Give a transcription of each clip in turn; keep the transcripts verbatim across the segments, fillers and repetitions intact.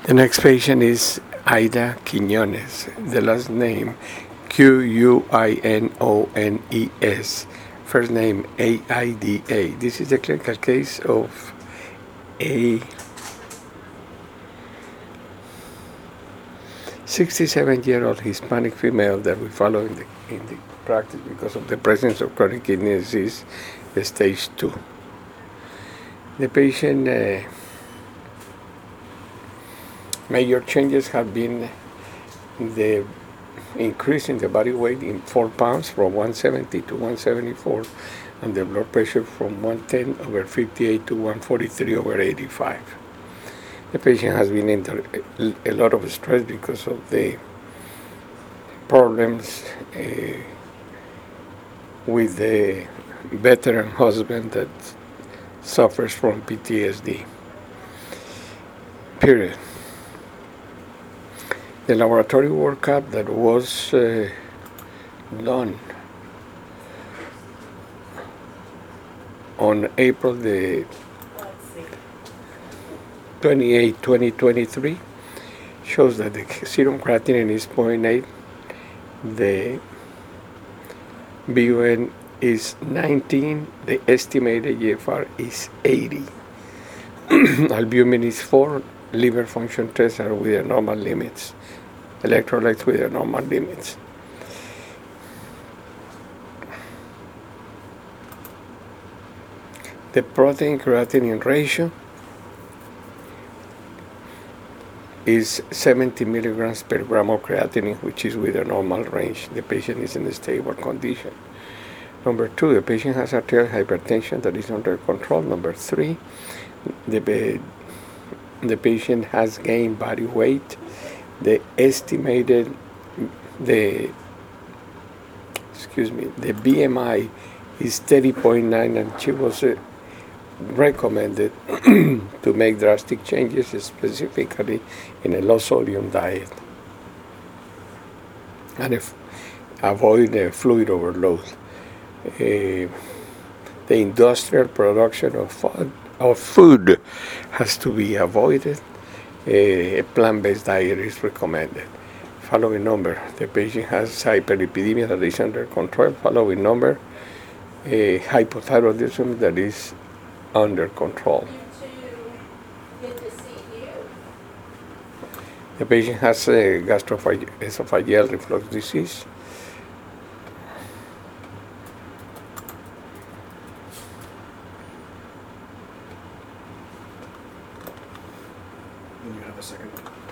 The next patient is Aida Quiñones. The last name Q U I N O N E S. First name A I D A. This is the clinical case of a sixty-seven-year-old Hispanic female that we follow in the, in the practice because of the presence of chronic kidney disease, stage two. The patient, uh, major changes have been the increase in the body weight in four pounds from one seventy to one seventy-four, and the blood pressure from one ten over fifty-eight to one forty-three over eighty-five. The patient has been under a lot of stress because of the problems uh, with the veteran husband that suffers from P T S D. Period. The laboratory workup that was uh, done on April the twenty-eighth, twenty twenty-three shows that the serum creatinine is zero point eight, the B U N is nineteen, the estimated G F R is eighty. Albumin is four, liver function tests are with their normal limits, electrolytes with their normal limits. The protein creatinine ratio is seventy milligrams per gram of creatinine, which is with a normal range. The patient is in a stable condition. Number two, the patient has arterial hypertension that is under control. Number three, the, the patient has gained body weight. The estimated, the, excuse me, the B M I is thirty point nine, and she was uh, recommended to make drastic changes, specifically in a low sodium diet, and if avoid uh, fluid overload. Uh, the industrial production of food, of food has to be avoided. Uh, a plant-based diet is recommended. Following number, the patient has hyperlipidemia that is under control. Following number, uh, hypothyroidism that is under control. Good to see you. The patient has a gastroesophageal reflux disease. When you have a second.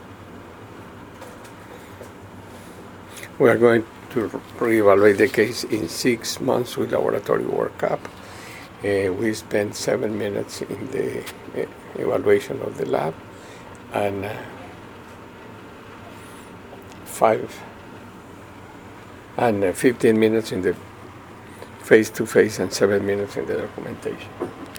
We are going to reevaluate the case in six months with laboratory workup. Uh, we spent seven minutes in the uh, evaluation of the lab, and uh, five and uh, fifteen minutes in the face-to-face, and seven minutes in the documentation.